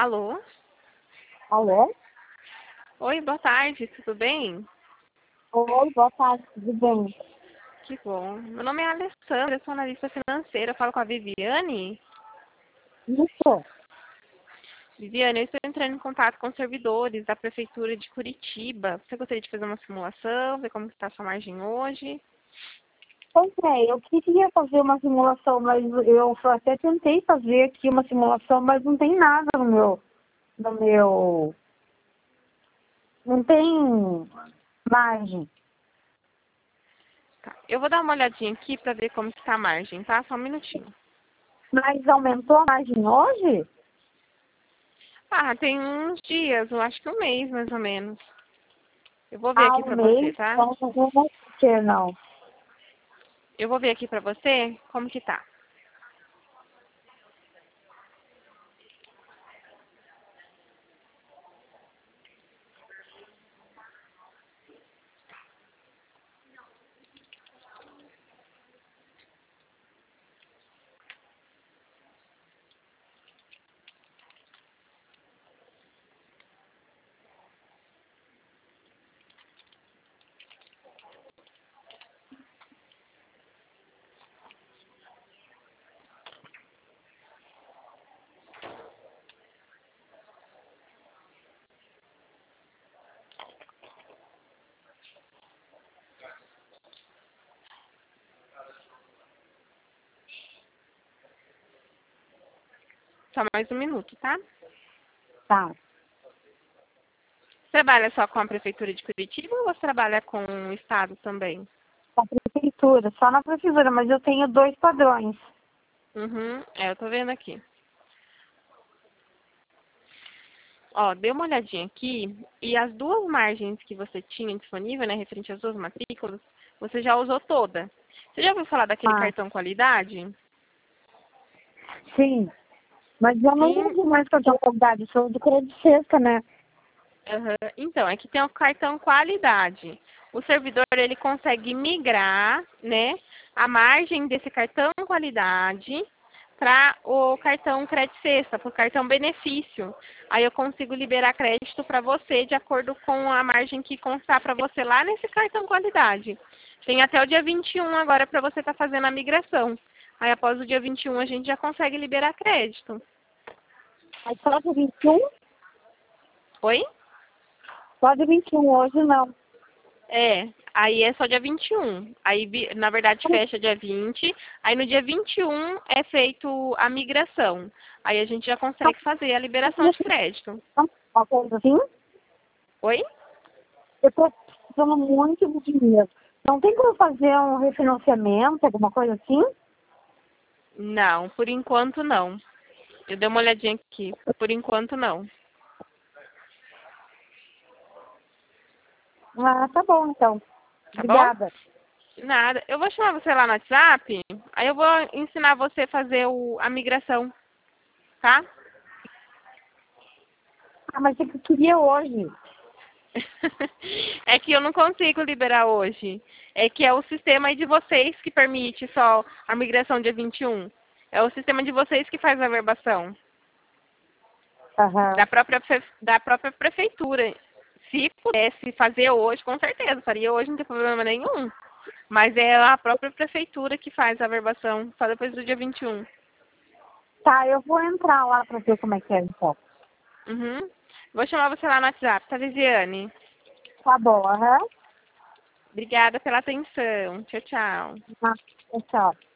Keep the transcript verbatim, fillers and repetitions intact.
Alô? Alô? Oi, boa tarde, tudo bem? Oi, boa tarde, tudo bem? Que bom. Meu nome é Alessandra, eu sou analista financeira, eu falo com a Viviane. Isso. Viviane, eu estou entrando em contato com servidores da Prefeitura de Curitiba. Você gostaria de fazer uma simulação, ver como está a sua margem hoje? Pois é, eu queria fazer uma simulação, mas eu até tentei fazer aqui uma simulação, mas não tem nada no meu, no meu, não tem margem. Tá. Eu vou dar uma olhadinha aqui para ver como está a margem, tá? Só um minutinho. Mas aumentou a margem hoje? Ah, tem uns dias, eu acho que um mês mais ou menos. Eu vou ver Há aqui um para você, mês, tá? então não vai ter, não. Eu vou ver aqui para você como que tá. Só mais um minuto, tá? Tá. Você trabalha só com a Prefeitura de Curitiba ou você trabalha com o Estado também? Na prefeitura, só na prefeitura, mas eu tenho dois padrões. Uhum, é, eu tô vendo aqui. Ó, dê uma olhadinha aqui e as duas margens que você tinha disponível, né, referente às duas matrículas, você já usou toda. Você já ouviu falar daquele Ah, cartão qualidade? sim. Mas eu não Sim. uso mais cartão qualidade, sou do crédito sexta, né? Aham. Então, é que tem o cartão qualidade. O servidor ele consegue migrar, né, a margem desse cartão qualidade para o cartão crédito sexta, para o cartão benefício. Aí eu consigo liberar crédito para você de acordo com a margem que constar para você lá nesse cartão qualidade. Tem até o dia vinte e um agora para você estar tá fazendo a migração. Aí após o dia vinte e um a gente já consegue liberar crédito. Mas só de vinte e um? Oi? Só de vinte e um hoje não. É, aí é só dia vinte e um. Aí, vi- na verdade, fecha dia vinte. Aí no dia vinte e um é feito a migração. Aí a gente já consegue fazer a liberação de crédito. Uma coisa assim, Oi? eu tô precisando muito de dinheiro. Não tem como fazer um refinanciamento, alguma coisa assim? Não, por enquanto não. Eu dei uma olhadinha aqui. Por enquanto não. Ah, tá bom então. Tá bom? Obrigada. Nada. Eu vou chamar você lá no WhatsApp. Aí eu vou ensinar você a fazer o, a migração. Tá? Ah, mas eu queria hoje. É que eu não consigo liberar hoje. É que é o sistema aí de vocês que permite só a migração dia vinte e um. É o sistema de vocês que faz a verbação. Aham. Da própria, pre- da própria prefeitura. Se pudesse fazer hoje, com certeza, faria hoje, não tem problema nenhum. Mas é a própria prefeitura que faz a verbação, só depois do dia vinte e um. Tá, eu vou entrar lá pra ver como é que é então. Uhum. Vou chamar você lá no WhatsApp, tá, Viviane? Tá bom, aham. Obrigada pela atenção. Tchau, tchau. Ah, tchau.